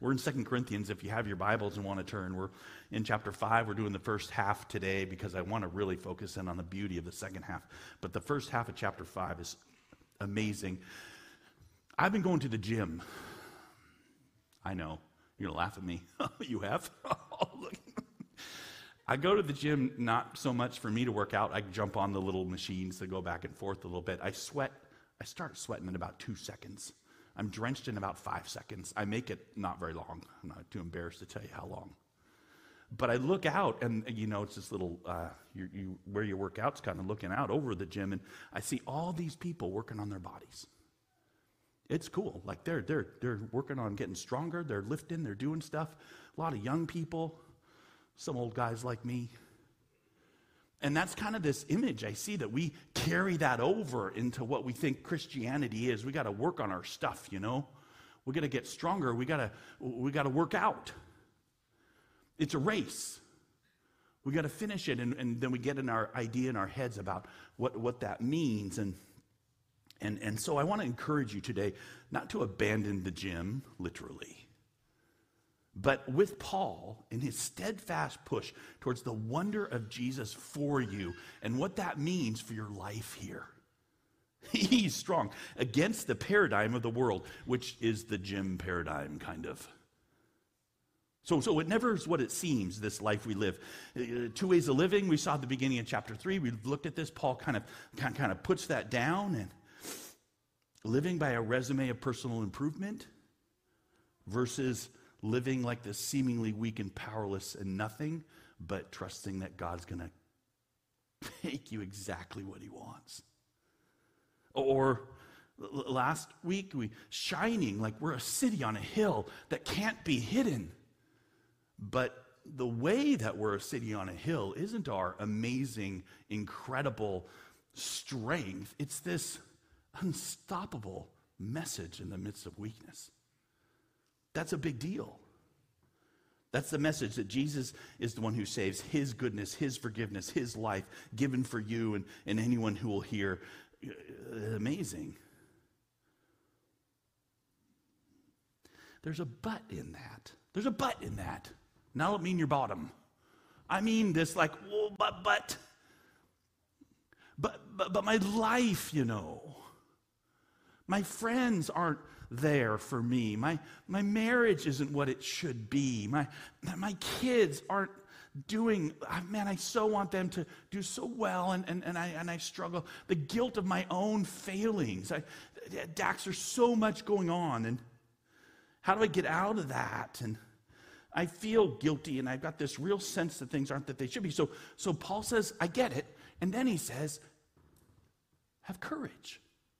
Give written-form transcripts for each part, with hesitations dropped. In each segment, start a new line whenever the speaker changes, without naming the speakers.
We're in 2 Corinthians. If you have your Bibles and want to turn, we're in chapter 5. We're doing the first half today because I want to really focus in on the beauty of the second half. But the first half of chapter 5 is amazing. I've been going to the gym. I know. You're going to laugh at me. You have? I go to the gym not so much for me to work out. I jump on the little machines that go back and forth a little bit. I sweat. I start sweating in about 2 seconds. I'm drenched in about 5 seconds. I make it not very long. I'm not too embarrassed to tell you how long. But I look out, and it's this little, where you work out's kind of looking out over the gym, and I see all these people working on their bodies. It's cool. Like they're working on getting stronger. They're lifting. They're doing stuff. A lot of young people, some old guys like me. And that's kind of this image I see that we carry that over into what we think Christianity is. We got to work on our stuff, We got to get stronger. We got to work out. It's a race. We got to finish it, and then we get in our idea in our heads about what that means. And so I want to encourage you today not to abandon the gym, literally. But with Paul, in his steadfast push towards the wonder of Jesus for you and what that means for your life here. He's strong against the paradigm of the world, which is the gym paradigm, kind of. So it never is what it seems, this life we live. 2 ways of living, we saw at the beginning of chapter 3. We looked at this. Paul kind of puts that down, and living by a resume of personal improvement versus living like this seemingly weak and powerless and nothing, but trusting that God's going to make you exactly what he wants. Or last week, we shining like we're a city on a hill that can't be hidden. But the way that we're a city on a hill isn't our amazing, incredible strength. It's this unstoppable message in the midst of weakness. That's a big deal. That's the message that Jesus is the one who saves, his goodness, his forgiveness, his life given for you and anyone who will hear. Amazing. There's a but in that. There's a but in that. And I don't mean your bottom. I mean this like, oh, but my life, my friends aren't there for me. My marriage isn't what it should be. My kids aren't doing, man, I so want them to do so well, and I struggle. The guilt of my own failings. Dax, there's so much going on, and how do I get out of that? And I feel guilty, and I've got this real sense that things aren't that they should be. So Paul says, I get it, and then he says, have courage.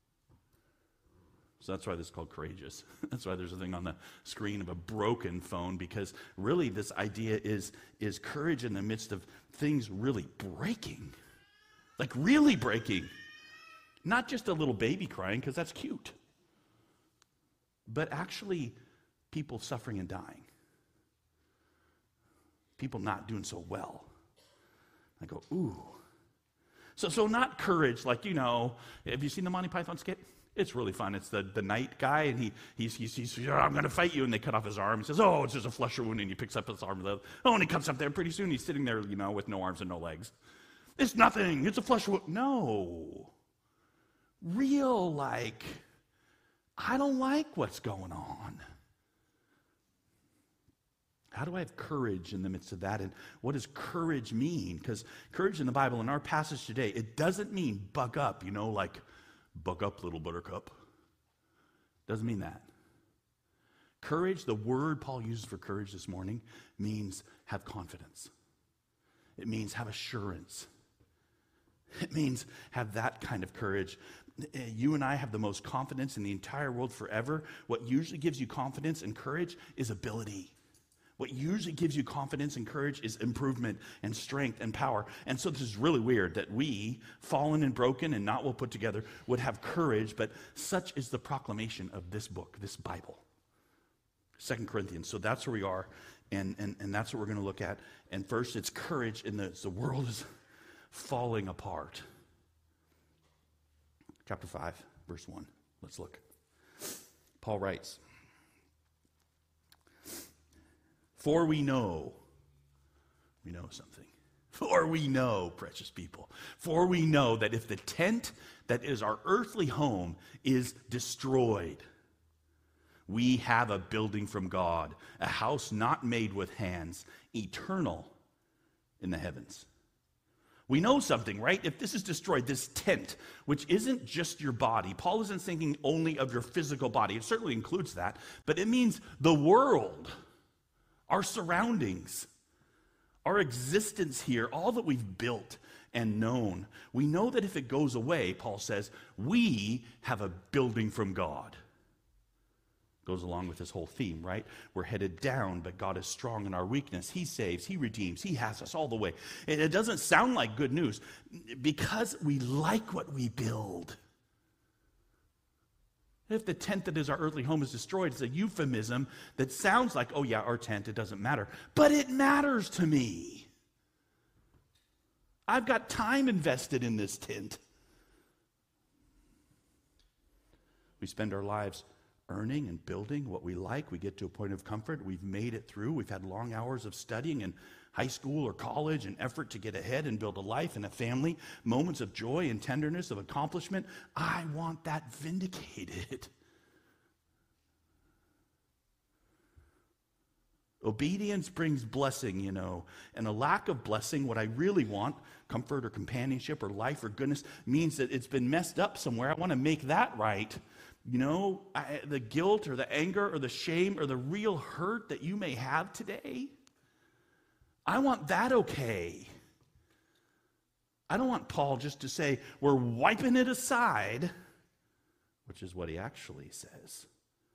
So that's why this is called courageous. That's why there's a thing on the screen of a broken phone, because really this idea is courage in the midst of things really breaking. Like really breaking. Not just a little baby crying, because that's cute. But actually people suffering and dying. People not doing so well. I go, ooh. So not courage, like, have you seen the Monty Python skit? It's really fun. It's the knight guy, and he's I'm going to fight you, and they cut off his arm. He says, oh, it's just a flesh wound, and he picks up his arm. And he cuts up there. Pretty soon he's sitting there, with no arms and no legs. It's nothing. It's a flesh wound. No. Real, I don't like what's going on. How do I have courage in the midst of that? And what does courage mean? Because courage in the Bible, in our passage today, it doesn't mean buck up, like buck up, little buttercup. Doesn't mean that. Courage, the word Paul uses for courage this morning, means have confidence. It means have assurance. It means have that kind of courage. You and I have the most confidence in the entire world forever. What usually gives you confidence and courage is ability. What usually gives you confidence and courage is improvement and strength and power. And so this is really weird that we, fallen and broken and not well put together, would have courage, but such is the proclamation of this book, this Bible. 2 Corinthians. So that's where we are, and that's what we're going to look at. And first, it's courage in the world is falling apart. Chapter 5, verse 1. Let's look. Paul writes, For we know something. For we know, precious people, for we know that if the tent that is our earthly home is destroyed, we have a building from God, a house not made with hands, eternal in the heavens. We know something, right? If this is destroyed, this tent, which isn't just your body, Paul isn't thinking only of your physical body. It certainly includes that, but it means the world, our surroundings, our existence here, all that we've built and known. We know that if it goes away, Paul says, we have a building from God. Goes along with this whole theme, right? We're headed down, but God is strong in our weakness. He saves, He redeems, He has us all the way. And it doesn't sound like good news because we like what we build. If the tent that is our earthly home is destroyed, it's a euphemism that sounds like, oh yeah, our tent, it doesn't matter. But it matters to me. I've got time invested in this tent. We spend our lives earning and building what we like. We get to a point of comfort. We've made it through. We've had long hours of studying in high school or college and effort to get ahead and build a life and a family, moments of joy and tenderness, of accomplishment. I want that vindicated. Obedience brings blessing, and a lack of blessing, what I really want, comfort or companionship or life or goodness, means that it's been messed up somewhere. I want to make that right. The guilt or the anger or the shame or the real hurt that you may have today, I want that okay. I don't want Paul just to say, we're wiping it aside, which is what he actually says.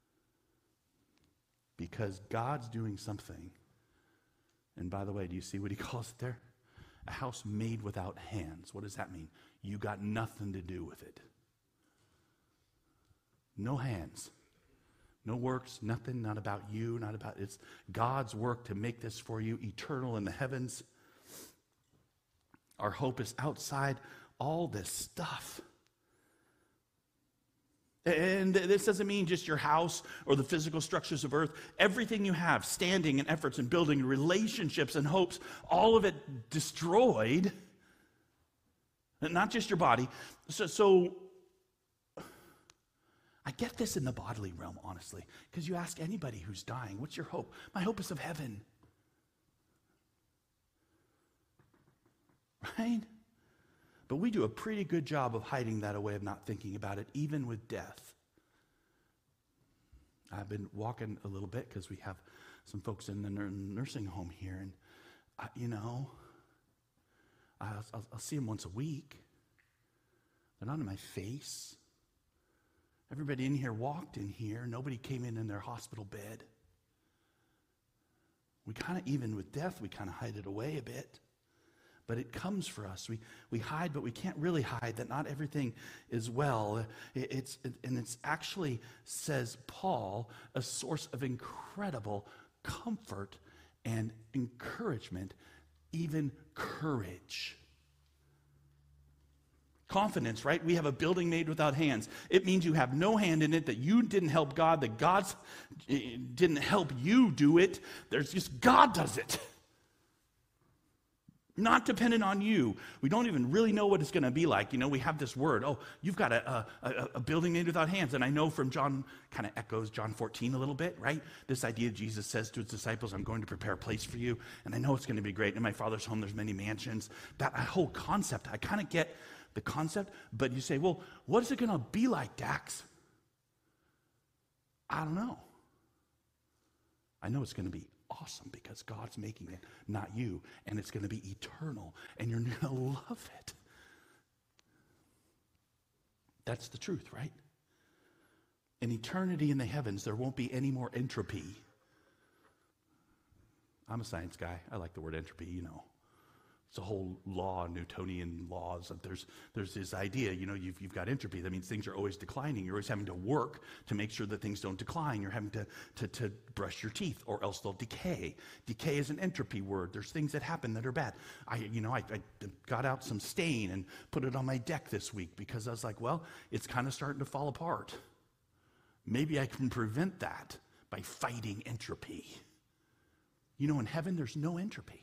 Because God's doing something. And by the way, do you see what he calls it there? A house made without hands. What does that mean? You got nothing to do with it. No hands, no works, nothing, not about you, not about, it's God's work to make this for you eternal in the heavens. Our hope is outside all this stuff. And this doesn't mean just your house or the physical structures of earth. Everything you have, standing and efforts and building, relationships and hopes, all of it destroyed. Not just your body. So I get this in the bodily realm, honestly, because you ask anybody who's dying, what's your hope? My hope is of heaven. Right? But we do a pretty good job of hiding that away, of not thinking about it, even with death. I've been walking a little bit because we have some folks in the nursing home here, and I'll see them once a week. They're not in my face. Everybody in here walked in here. Nobody came in their hospital bed. We kind of, even with death, we kind of hide it away a bit. But it comes for us. We hide, but we can't really hide that not everything is well. It's actually, says Paul, a source of incredible comfort and encouragement, even courage. Confidence, right? We have a building made without hands. It means you have no hand in it, that you didn't help God, that God didn't help you do it. There's just God does it. Not dependent on you. We don't even really know what it's going to be like. We have this word, you've got a building made without hands. And I know from John, kind of echoes John 14 a little bit, right? This idea Jesus says to his disciples, I'm going to prepare a place for you. And I know it's going to be great. In my Father's home, there's many mansions. That whole concept, I kind of get the concept, but you say, well, what is it going to be like, Dax? I don't know. I know it's going to be awesome because God's making it, not you, and it's going to be eternal, and you're going to love it. That's the truth, right? In eternity in the heavens, there won't be any more entropy. I'm a science guy. I like the word entropy, It's a whole law, Newtonian laws. That there's this idea, you've got entropy. That means things are always declining. You're always having to work to make sure that things don't decline. You're having to brush your teeth, or else they'll decay. Decay is an entropy word. There's things that happen that are bad. I got out some stain and put it on my deck this week because I was like, well, it's kind of starting to fall apart. Maybe I can prevent that by fighting entropy. You know, in heaven, there's no entropy.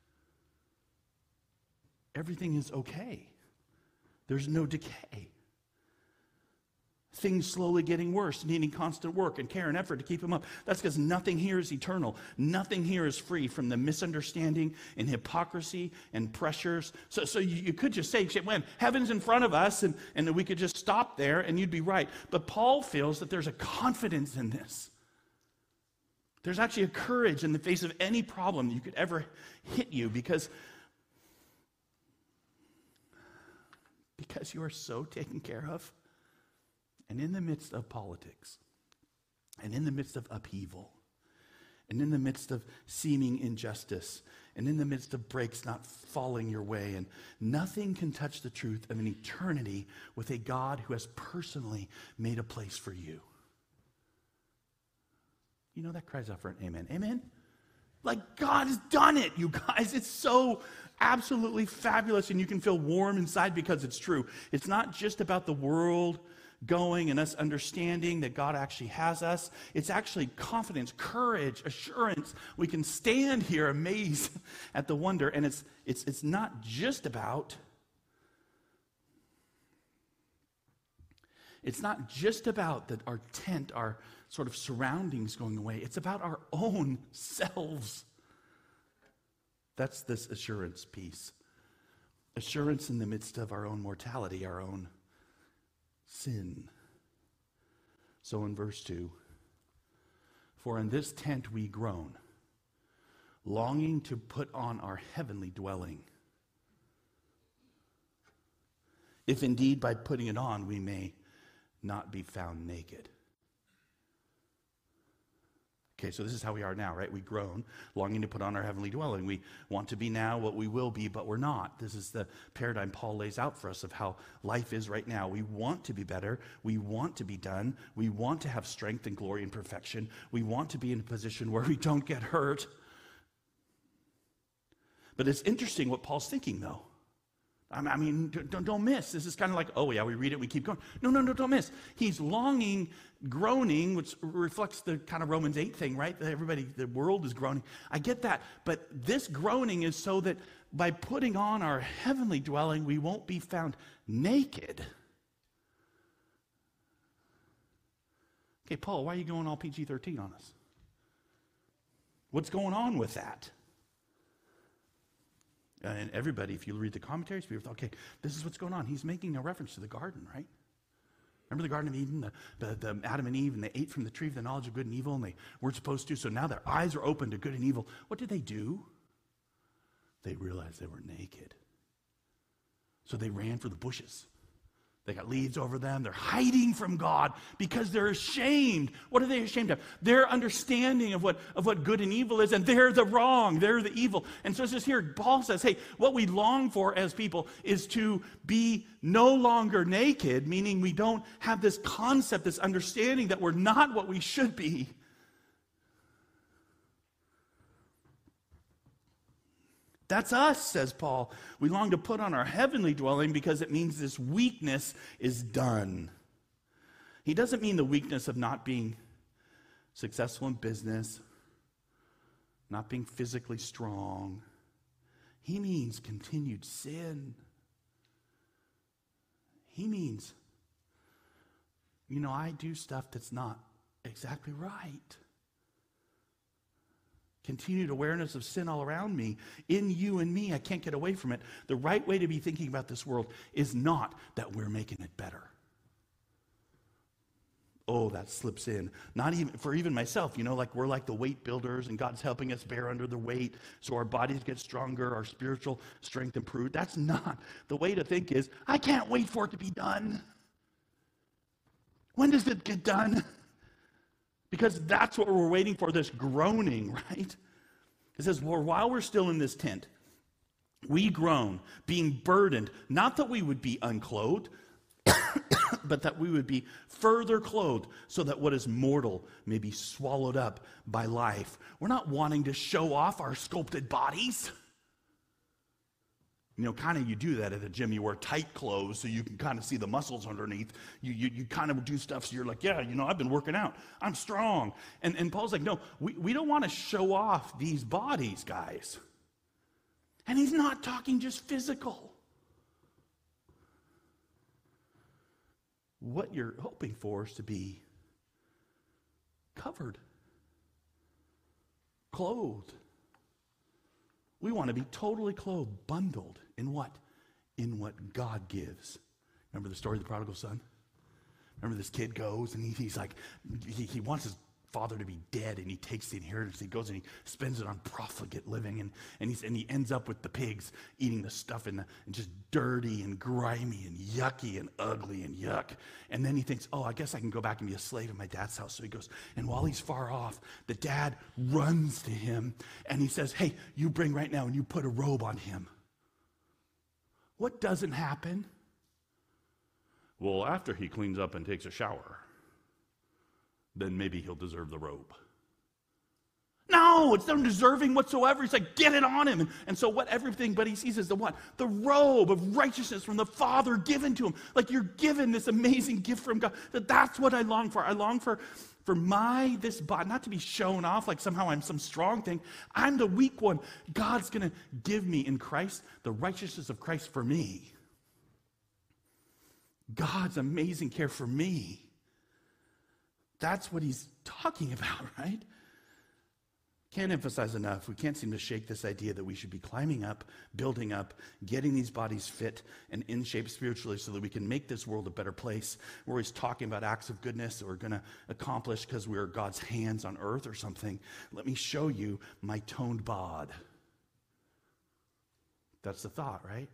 Everything is okay. There's no decay. Things slowly getting worse, needing constant work and care and effort to keep them up. That's because nothing here is eternal. Nothing here is free from the misunderstanding and hypocrisy and pressures. So you could just say, when heaven's in front of us, and we could just stop there and you'd be right. But Paul feels that there's a confidence in this. There's actually a courage in the face of any problem that you could ever hit you because you are so taken care of. And in the midst of politics, and in the midst of upheaval, and in the midst of seeming injustice, and in the midst of breaks not falling your way, and nothing can touch the truth of an eternity with a God who has personally made a place for you. You know, that cries out for an amen. Amen? Like, God has done it, you guys. It's so absolutely fabulous, and you can feel warm inside because it's true. It's not just about the world going and us understanding that God actually has us. It's actually confidence, courage, assurance. We can stand here amazed at the wonder, and it's not just about that our tent, our sort of surroundings going away. It's about our own selves. That's this assurance piece. Assurance in the midst of our own mortality, our own sin. So in verse 2, for in this tent we groan, longing to put on our heavenly dwelling, if indeed by putting it on we may not be found naked. Okay, so this is how we are now, right? We groan, longing to put on our heavenly dwelling. We want to be now what we will be, but we're not. This is the paradigm Paul lays out for us of how life is right now. We want to be better. We want to be done. We want to have strength and glory and perfection. We want to be in a position where we don't get hurt. But it's interesting what Paul's thinking, though. I mean, don't miss. This is kind of like, oh yeah, we read it, we keep going. No, don't miss. He's longing, groaning, which reflects the kind of Romans 8 thing, right? That everybody, the world is groaning. I get that. But this groaning is so that by putting on our heavenly dwelling, we won't be found naked. Okay, Paul, why are you going all PG-13 on us? What's going on with that? And everybody, if you read the commentaries, people thought, okay, this is what's going on. He's making a reference to the garden, right? Remember the Garden of Eden, the Adam and Eve, and they ate from the tree of the knowledge of good and evil, and they weren't supposed to, so now their eyes are open to good and evil. What did they do? They realized they were naked. So they ran for the bushes. They got leaves over them. They're hiding from God because they're ashamed. What are they ashamed of? Their understanding of what good and evil is, and they're the wrong. They're the evil. And so it's just here, Paul says, hey, what we long for as people is to be no longer naked, meaning we don't have this concept, this understanding that we're not what we should be. That's us, says Paul. We long to put on our heavenly dwelling because it means this weakness is done. He doesn't mean the weakness of not being successful in business, not being physically strong. He means continued sin. He means, I do stuff that's not exactly right. Continued awareness of sin all around me, in you and me. I can't get away from it. The right way to be thinking about this world is not that we're making it better. Oh, that slips in. Not even for even myself, like we're like the weight builders and God's helping us bear under the weight so our bodies get stronger, our spiritual strength improved. That's not the way to think. Is I can't wait for it to be done. When does it get done? Because that's what we're waiting for, this groaning, right? It says, well, while we're still in this tent, we groan, being burdened, not that we would be unclothed, but that we would be further clothed so that what is mortal may be swallowed up by life. We're not wanting to show off our sculpted bodies. Kind of you do that at the gym. You wear tight clothes so you can kind of see the muscles underneath. You kind of do stuff so you're like, yeah, I've been working out. I'm strong. And Paul's like, no, we don't want to show off these bodies, guys. And he's not talking just physical. What you're hoping for is to be covered, clothed. We want to be totally clothed, bundled in what? In what God gives. Remember the story of the prodigal son? Remember this kid goes and he's like, he wants his father to be dead, and he takes the inheritance. He goes and he spends it on profligate living, and he ends up with the pigs eating the stuff and just dirty and grimy and yucky and ugly and yuck. And then he thinks, oh, I guess I can go back and be a slave in my dad's house. So he goes, and while he's far off, the dad runs to him and he says, hey, you bring right now and you put a robe on him. What doesn't happen? Well, after he cleans up and takes a shower, then maybe he'll deserve the robe. No, it's undeserving whatsoever. He's like, get it on him. And so everything but he sees is the what? The robe of righteousness from the Father given to him. Like you're given this amazing gift from God. That's what I long for. I long for this body, not to be shown off like somehow I'm some strong thing. I'm the weak one. God's going to give me in Christ the righteousness of Christ for me. God's amazing care for me. That's what he's talking about, right? Can't emphasize enough. We can't seem to shake this idea that we should be climbing up, building up, getting these bodies fit and in shape spiritually so that we can make this world a better place. We're always talking about acts of goodness that we're going to accomplish because we're God's hands on earth or something. Let me show you my toned bod. That's the thought, right?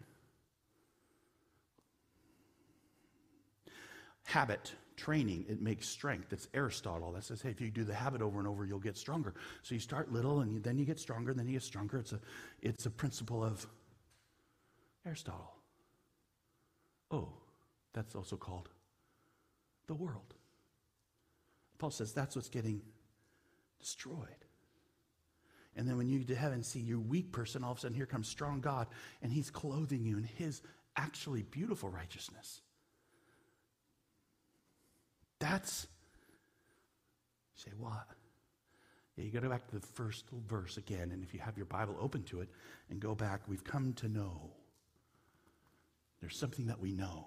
Habit. Training, it makes strength. It's Aristotle that says, hey, if you do the habit over and over, you'll get stronger. So you start little, and then you get stronger, and then you get stronger. It's a principle of Aristotle. Oh, that's also called the world. Paul says that's what's getting destroyed. And then when you get to heaven, see your weak person, all of a sudden here comes strong God, and he's clothing you in his actually beautiful righteousness. That's, you say, what? Yeah, you got to go back to the first verse again, and if you have your Bible open to it, and go back, we've come to know. There's something that we know.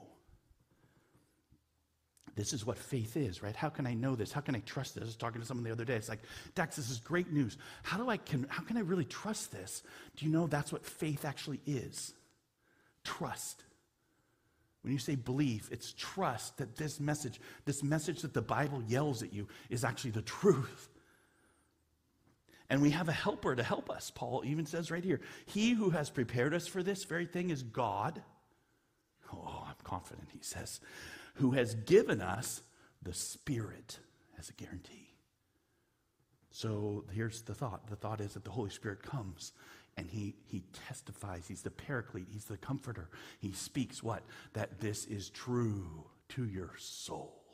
This is what faith is, right? How can I know this? How can I trust this? I was talking to someone the other day. It's like, Dax, this is great news. How can I really trust this? Do you know that's what faith actually is? Trust. When you say belief, it's trust that this message that the Bible yells at you is actually the truth. And we have a helper to help us. Paul even says right here, he who has prepared us for this very thing is God. Oh, I'm confident, he says, who has given us the Spirit as a guarantee. So here's the thought. The thought is that the Holy Spirit comes and he testifies. He's the paraclete. He's the comforter. He speaks what? That this is true to your soul.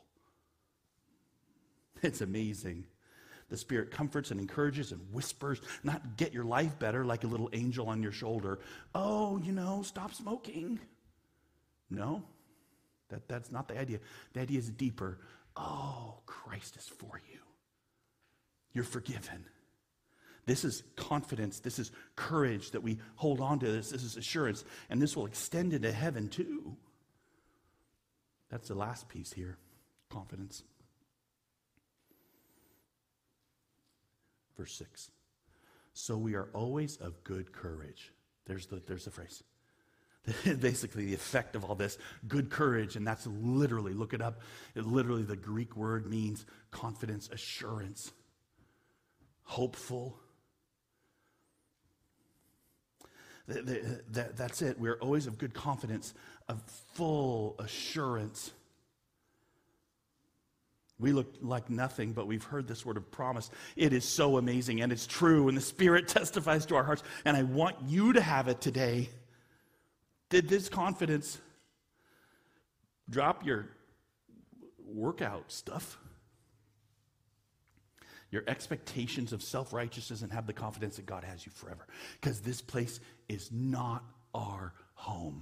It's amazing. The Spirit comforts and encourages and whispers, not get your life better like a little angel on your shoulder. Oh, stop smoking. No, that's not the idea. The idea is deeper. Oh, Christ is for you. You're forgiven. This is confidence. This is courage that we hold on to this. This is assurance. And this will extend into heaven too. That's the last piece here. Confidence. Verse 6. So we are always of good courage. There's the phrase. Basically the effect of all this, good courage, and that's literally, look it up, literally the Greek word means confidence, assurance, hopeful. That's it. We're always of good confidence, of full assurance. We look like nothing, but we've heard this word of promise. It is so amazing, and it's true, and the Spirit testifies to our hearts, and I want you to have it today. Did this confidence drop your workout stuff, your expectations of self-righteousness, and have the confidence that God has you forever? Because this place is not our home.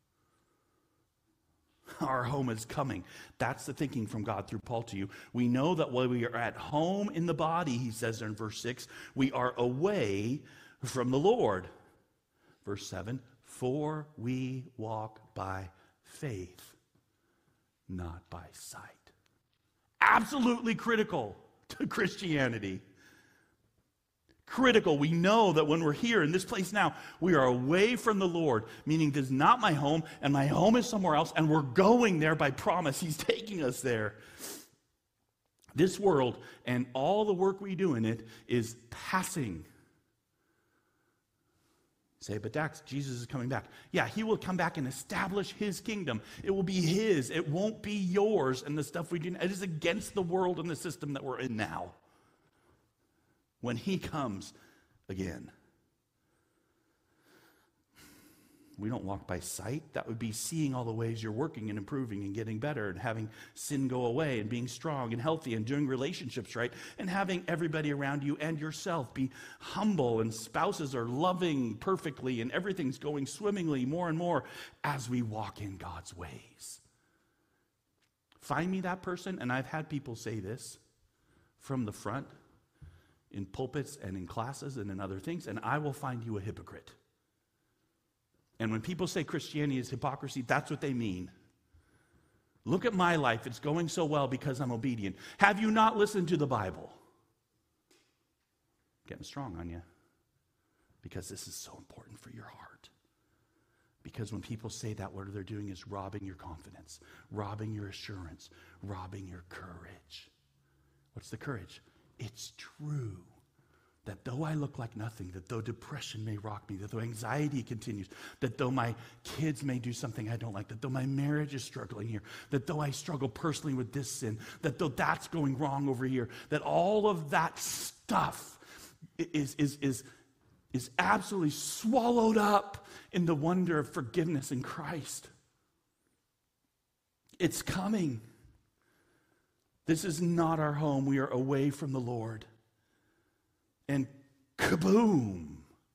Our home is coming. That's the thinking from God through Paul to you. We know that while we are at home in the body, he says there in verse 6, we are away from the Lord. Verse 7, for we walk by faith, not by sight. Absolutely critical to Christianity. Critical. We know that when we're here in this place now, we are away from the Lord, meaning this is not my home, and my home is somewhere else, and we're going there by promise. He's taking us there. This world and all the work we do in it is passing. Say, but Dax, Jesus is coming back. Yeah, he will come back and establish his kingdom. It will be his. It won't be yours and the stuff we do. It is against the world and the system that we're in now. When he comes again. We don't walk by sight. That would be seeing all the ways you're working and improving and getting better and having sin go away and being strong and healthy and doing relationships right and having everybody around you and yourself be humble and spouses are loving perfectly and everything's going swimmingly more and more as we walk in God's ways. Find me that person, and I've had people say this from the front in pulpits and in classes and in other things, and I will find you a hypocrite. And when people say Christianity is hypocrisy, that's what they mean. Look at my life. It's going so well because I'm obedient. Have you not listened to the Bible? Getting strong on you. Because this is so important for your heart. Because when people say that, what they're doing is robbing your confidence, robbing your assurance, robbing your courage. What's the courage? It's true that though I look like nothing, that though depression may rock me, that though anxiety continues, that though my kids may do something I don't like, that though my marriage is struggling here, that though I struggle personally with this sin, that though that's going wrong over here, that all of that stuff is absolutely swallowed up in the wonder of forgiveness in Christ. It's coming. This is not our home. We are away from the Lord. And kaboom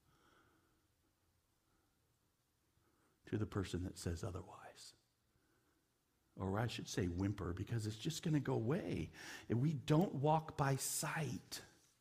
to the person that says otherwise. Or I should say whimper, because it's just going to go away. And we don't walk by sight.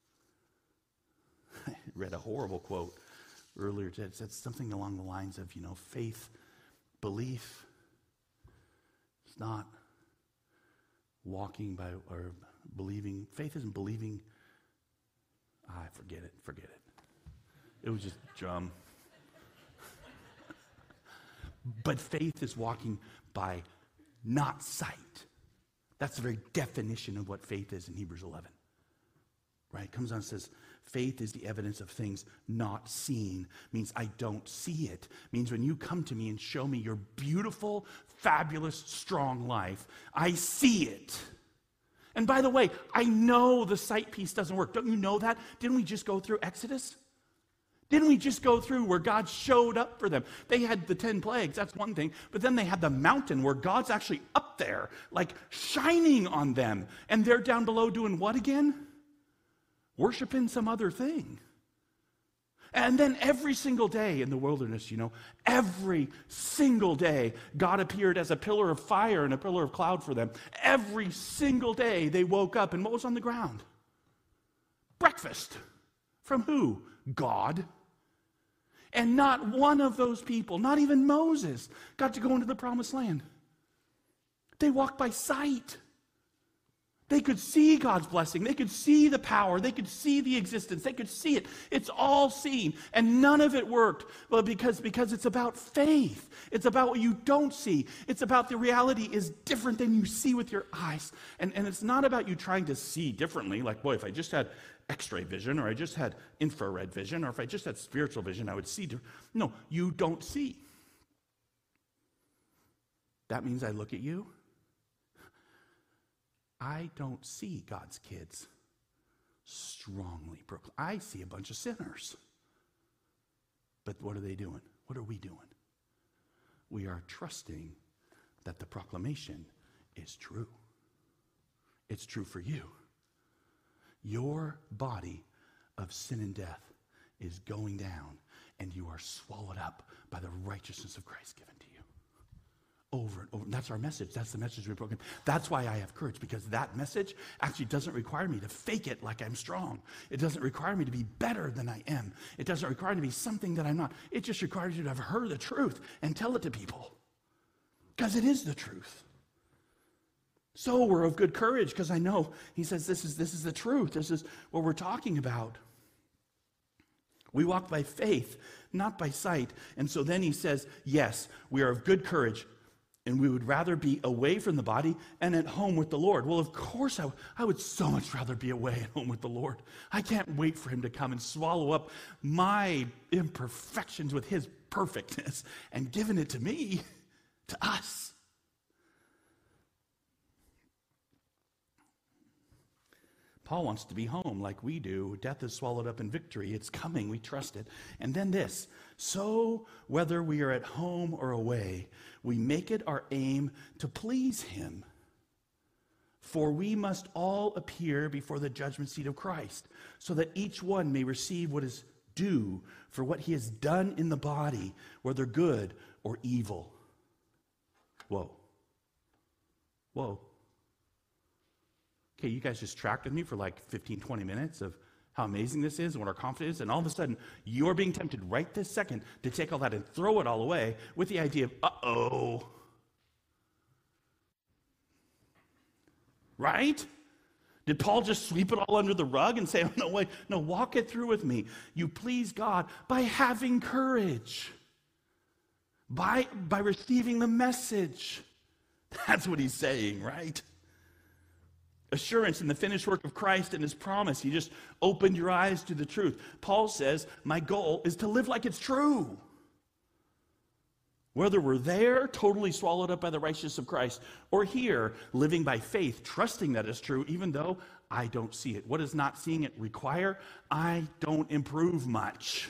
I read a horrible quote earlier today. It said something along the lines of, faith, belief. It's not walking by or believing. Faith isn't believing. Forget it. It was just drum. But faith is walking by not sight. That's the very definition of what faith is in Hebrews 11. Right? It comes on and says, faith is the evidence of things not seen. Means I don't see it. Means when you come to me and show me your beautiful, fabulous, strong life, I see it. And by the way, I know the sight piece doesn't work. Don't you know that? Didn't we just go through Exodus? Didn't we just go through where God showed up for them? They had the 10 plagues, that's one thing. But then they had the mountain where God's actually up there, like shining on them. And they're down below doing what again? Worshiping some other thing. And then every single day in the wilderness, every single day, God appeared as a pillar of fire and a pillar of cloud for them. Every single day they woke up, and what was on the ground? Breakfast. From who? God. And not one of those people, not even Moses, got to go into the promised land. They walked by sight. They could see God's blessing. They could see the power. They could see the existence. They could see it. It's all seen. And none of it worked. Well, because it's about faith. It's about what you don't see. It's about the reality is different than you see with your eyes. And it's not about you trying to see differently. Like, boy, if I just had X-ray vision, or I just had infrared vision, or if I just had spiritual vision, I would see. No, you don't see. That means I look at you. I don't see God's kids strongly proclaimed. I see a bunch of sinners. But what are they doing? What are we doing? We are trusting that the proclamation is true. It's true for you. Your body of sin and death is going down, and you are swallowed up by the righteousness of Christ given to you. Over and over. And that's our message. That's the message we proclaim. That's why I have courage, because that message actually doesn't require me to fake it like I'm strong. It doesn't require me to be better than I am. It doesn't require me to be something that I'm not. It just requires you to have heard the truth and tell it to people, because it is the truth. So we're of good courage, because I know, he says, this is the truth. This is what we're talking about. We walk by faith, not by sight. And so then he says, yes, we are of good courage, and we would rather be away from the body and at home with the Lord. Well, of course, I would so much rather be away at home with the Lord. I can't wait for him to come and swallow up my imperfections with his perfectness and giving it to me, to us. Paul wants to be home like we do. Death is swallowed up in victory. It's coming. We trust it. And then this. So whether we are at home or away, we make it our aim to please him. For we must all appear before the judgment seat of Christ, so that each one may receive what is due for what he has done in the body, whether good or evil. Whoa. Whoa. Okay, you guys just tracked with me for like 15, 20 minutes of how amazing this is and what our confidence is, and all of a sudden, you're being tempted right this second to take all that and throw it all away with the idea of, uh-oh. Right? Did Paul just sweep it all under the rug and say, oh, no, wait, no, walk it through with me. You please God by having courage, by receiving the message. That's what he's saying, right? Assurance in the finished work of Christ and his promise. You just opened your eyes to the truth. Paul says, my goal is to live like it's true. Whether we're there, totally swallowed up by the righteousness of Christ, or here, living by faith, trusting that it's true, even though I don't see it. What does not seeing it require? I don't improve much.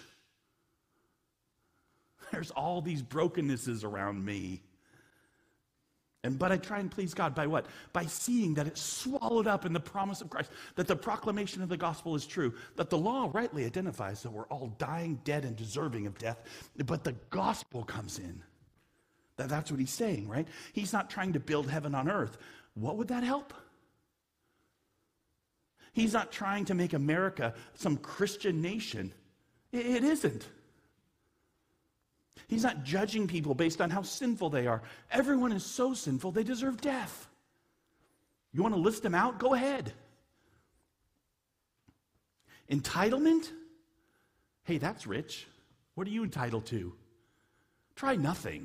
There's all these brokennesses around me. But I try and please God by what? By seeing that it's swallowed up in the promise of Christ, that the proclamation of the gospel is true, that the law rightly identifies that we're all dying, dead, and deserving of death, but the gospel comes in. That's what he's saying, right? He's not trying to build heaven on earth. What would that help? He's not trying to make America some Christian nation. It isn't. He's not judging people based on how sinful they are. Everyone is so sinful, they deserve death. You want to list them out? Go ahead. Entitlement? Hey, that's rich. What are you entitled to? Try nothing.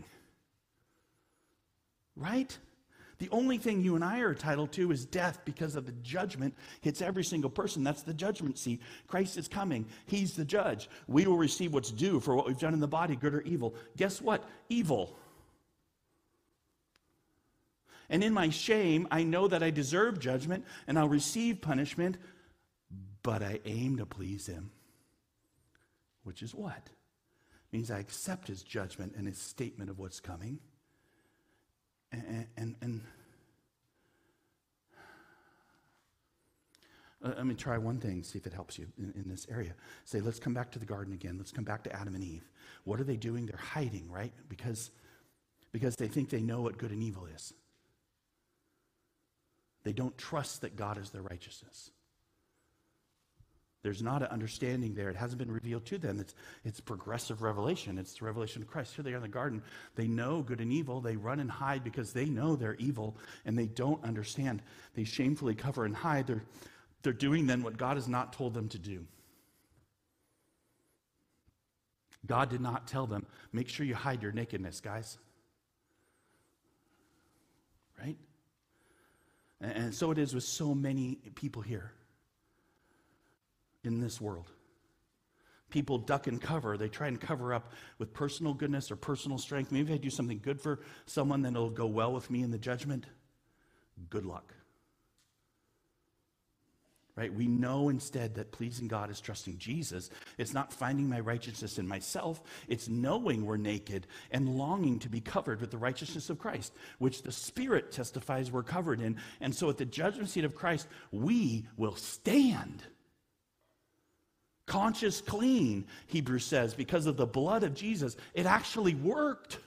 Right? The only thing you and I are entitled to is death, because of the judgment hits every single person. That's the judgment seat. Christ is coming. He's the judge. We will receive what's due for what we've done in the body, good or evil. Guess what? Evil. And in my shame, I know that I deserve judgment and I'll receive punishment, but I aim to please him. Which is what? It means I accept his judgment and his statement of what's coming. And let me try one thing, see if it helps you in this area. Say, let's come back to the garden again. Let's come back to Adam and Eve. What are they doing? They're hiding, right? Because they think they know what good and evil is. They don't trust that God is their righteousness. There's not an understanding there. It hasn't been revealed to them. It's progressive revelation. It's the revelation of Christ. Here they are in the garden. They know good and evil. They run and hide because they know they're evil, and they don't understand. They shamefully cover and hide. They're doing then what God has not told them to do. God did not tell them, make sure you hide your nakedness, guys. Right? And so it is with so many people here in this world. People duck and cover. They try and cover up with personal goodness or personal strength. Maybe I do something good for someone, then it'll go well with me in the judgment. Good luck. Right? We know instead that pleasing God is trusting Jesus. It's not finding my righteousness in myself. It's knowing we're naked and longing to be covered with the righteousness of Christ, which the Spirit testifies we're covered in. And so at the judgment seat of Christ, we will stand. Conscious clean, Hebrews says, because of the blood of Jesus. It actually worked.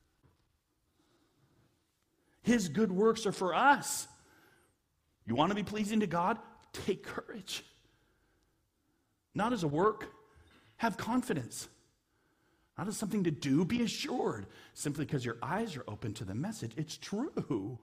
His good works are for us. You want to be pleasing to God? Take courage. Not as a work, have confidence. Not as something to do, be assured. Simply because your eyes are open to the message. It's true.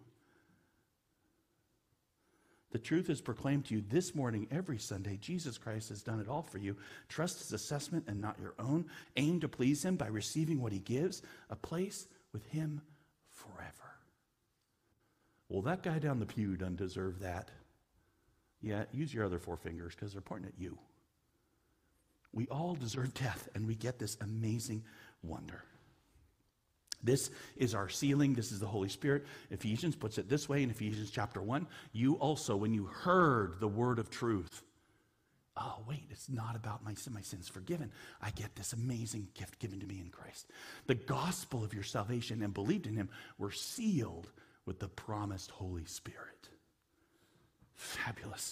The truth is proclaimed to you this morning, every Sunday. Jesus Christ has done it all for you. Trust his assessment and not your own. Aim to please him by receiving what he gives, a place with him forever. Well, that guy down the pew doesn't deserve that. Yeah, use your other four fingers because they're pointing at you. We all deserve death, and we get this amazing wonder. This is our sealing. This is the Holy Spirit. Ephesians puts it this way in Ephesians chapter 1. You also, when you heard the word of truth, oh, wait, it's not about my sins forgiven. I get this amazing gift given to me in Christ. The gospel of your salvation and believed in him were sealed with the promised Holy Spirit. Fabulous.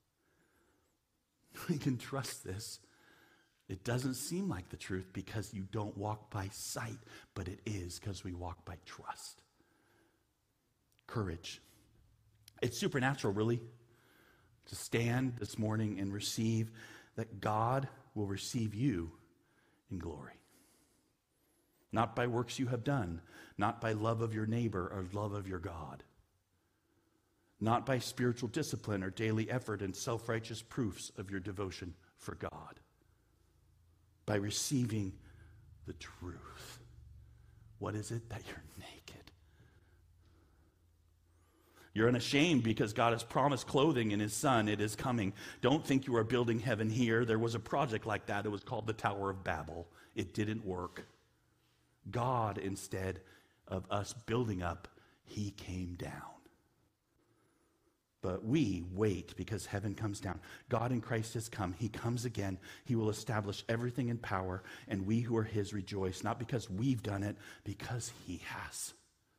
We can trust this. It doesn't seem like the truth because you don't walk by sight, but it is because we walk by trust. Courage. It's supernatural, really, to stand this morning and receive that God will receive you in glory. Not by works you have done, not by love of your neighbor or love of your God. Not by spiritual discipline or daily effort and self-righteous proofs of your devotion for God. By receiving the truth. What is it? That you're naked. You're unashamed because God has promised clothing in his Son. It is coming. Don't think you are building heaven here. There was a project like that. It was called the Tower of Babel. It didn't work. God, instead of us building up, he came down. But we wait because heaven comes down. God in Christ has come. He comes again. He will establish everything in power, and we who are his rejoice, not because we've done it, because he has.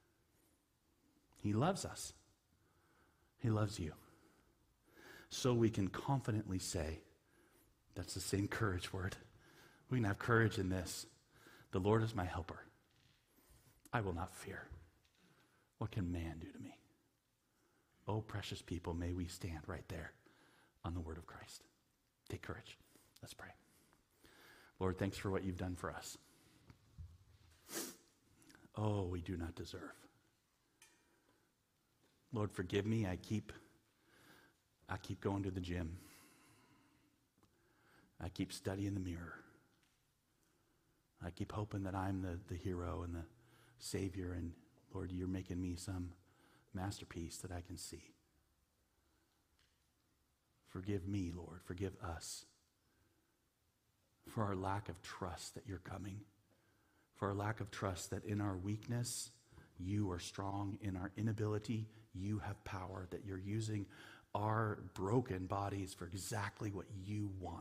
He loves us. He loves you. So we can confidently say, that's the same courage word. We can have courage in this. The Lord is my helper. I will not fear. What can man do to me? Oh, precious people, may we stand right there on the word of Christ. Take courage. Let's pray. Lord, thanks for what you've done for us. Oh, we do not deserve. Lord, forgive me. I keep going to the gym. I keep studying the mirror. I keep hoping that I'm the hero and the savior, and Lord, you're making me some masterpiece that I can see. Forgive me, Lord. Forgive us for our lack of trust that you're coming, for our lack of trust that in our weakness, you are strong. In our inability, you have power, that you're using our broken bodies for exactly what you want.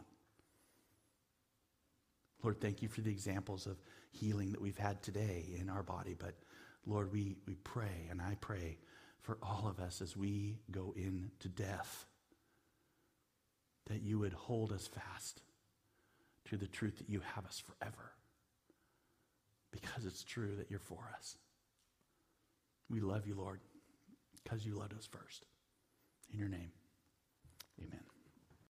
Lord, thank you for the examples of healing that we've had today in our body, but Lord, we pray, and I pray for all of us as we go into death, that you would hold us fast to the truth that you have us forever, because it's true that you're for us. We love you, Lord, because you loved us first. In your name, amen.